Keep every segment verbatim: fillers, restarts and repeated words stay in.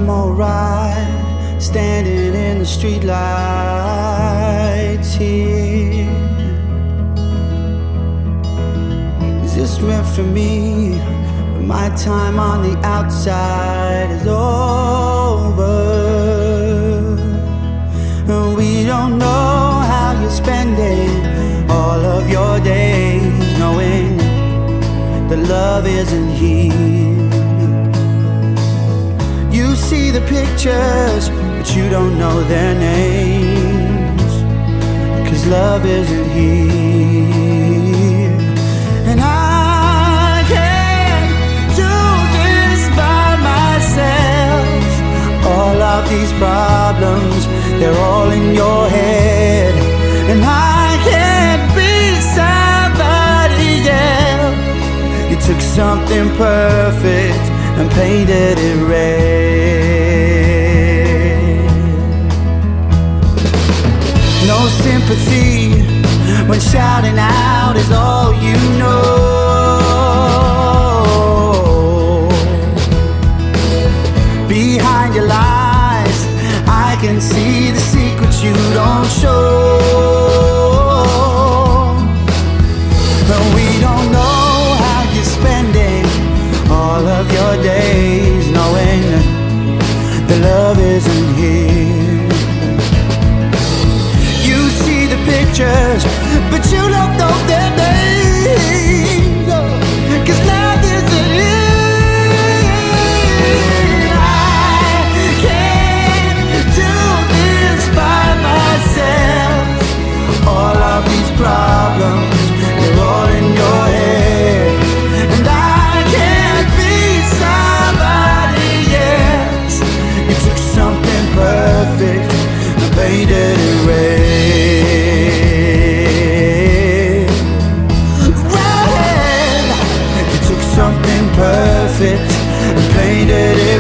alright, standing in the streetlights here. Is this meant for me? But my time on the outside is over, and we don't know how you're spending all of your days, knowing that love isn't here. You see the pictures, but you don't know their names, 'cause love isn't here. And I can't do this by myself. All of these problems, they're all in your head, and I can't be somebody else. You took something perfect and painted it red. No sympathy when shouting out is all you know. Behind your lies, I can see the secrets you don't show. But we don't know how you're spending all of your days, knowing that love isn't here. You see the pictures, but you don't know their names, 'cause love isn't here. I can't do this by myself. All of these problems, they're all in your head, and I can't be somebody else. You took something perfect and painted it red. Red. You took something perfect and painted it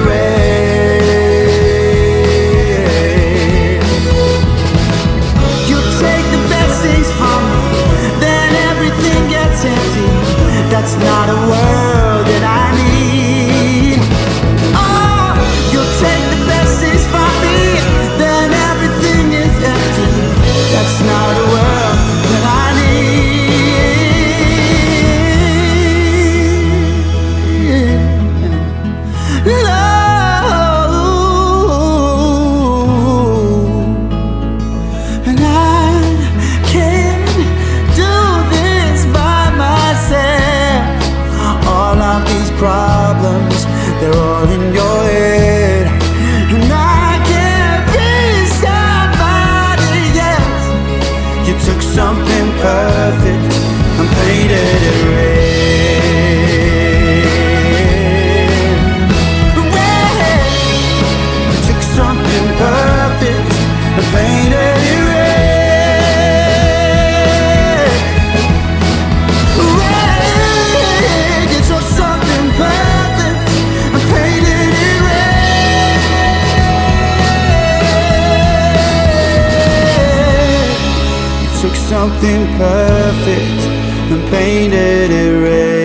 red. You take the best things from me, then everything gets empty. That's not a world that I need. Oh, you'll take the best things from me, then everything is empty. That's not a world that I need. Love, and I can't do this by myself. All of these problems, they're all in your head, and I can't be somebody else. You took something perfect and painted it red. Red. You took something perfect and painted it red. Red. You took something perfect and painted it red. You took something perfect and painted it red.